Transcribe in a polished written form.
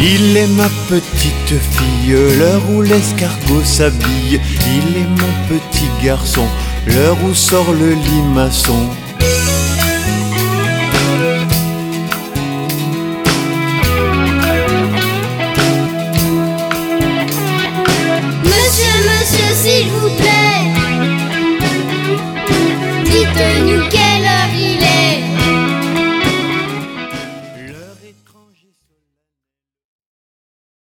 Il est ma petite fille, l'heure où l'escargot s'habille. Il est mon petit garçon, l'heure où sort le limaçon. Monsieur, s'il vous plaît, dites-nous